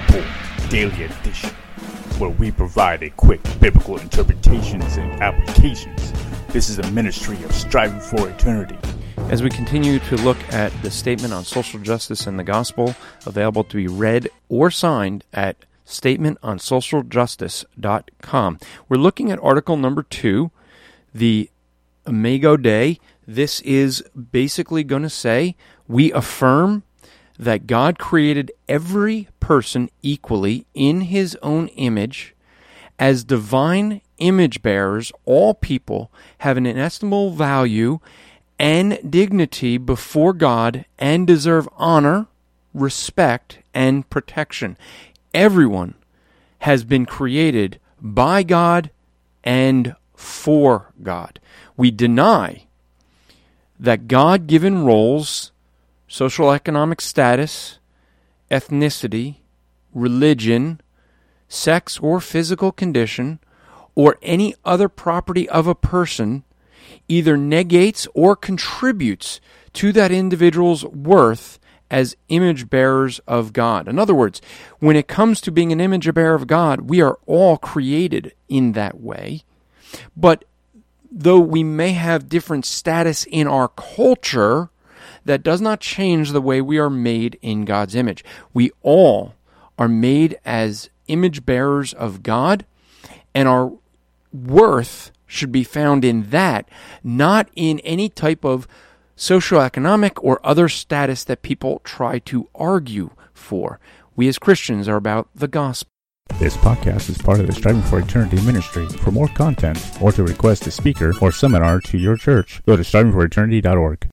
Gospel Daily Edition, where we provide a quick biblical interpretations and applications. This is a ministry of striving for eternity. As we continue to look at the statement on social justice and the gospel, available to be read or signed at statementonsocialjustice.com. We're looking at article number 2, the Imago Dei. This is basically going to say, we affirm that God created every person equally in his own image. As divine image bearers, all people have an inestimable value and dignity before God and deserve honor, respect, and protection. Everyone has been created by God and for God. We deny that God-given roles, social economic status, ethnicity, religion, sex or physical condition, or any other property of a person either negates or contributes to that individual's worth as image bearers of God. In other words, when it comes to being an image bearer of God, we are all created in that way. But though we may have different status in our culture, that does not change the way we are made in God's image. We all are made as image bearers of God, and our worth should be found in that, not in any type of socioeconomic or other status that people try to argue for. We as Christians are about the gospel. This podcast is part of the Striving for Eternity ministry. For more content, or to request a speaker or seminar to your church, go to strivingforeternity.org.